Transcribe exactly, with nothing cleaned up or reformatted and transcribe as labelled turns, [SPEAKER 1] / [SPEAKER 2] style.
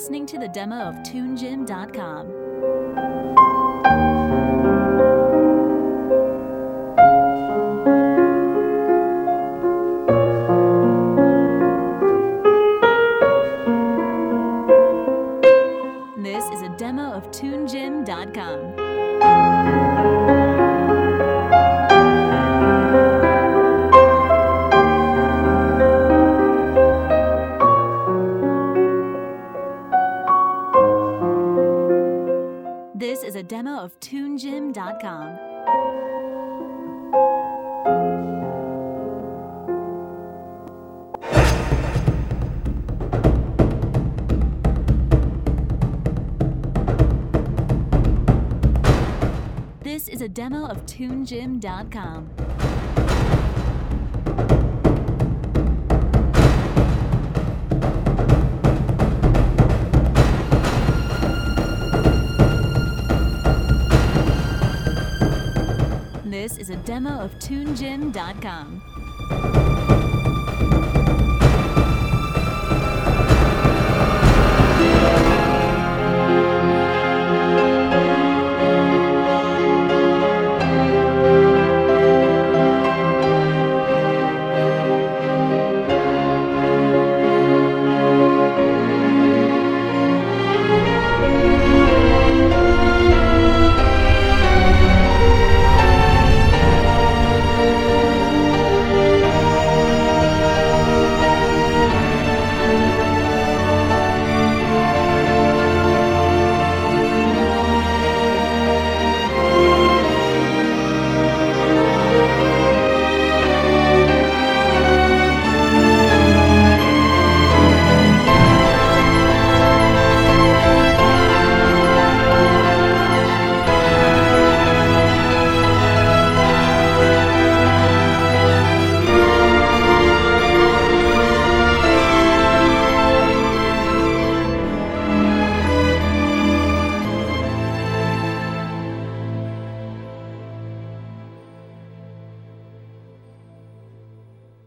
[SPEAKER 1] listening to the demo of Tune Gym dot com. This is a demo of Tune Gym dot com. This is a demo of Tune Gym dot com. This is a demo of Tune Gym dot com. This is a demo of Tune Gym dot com.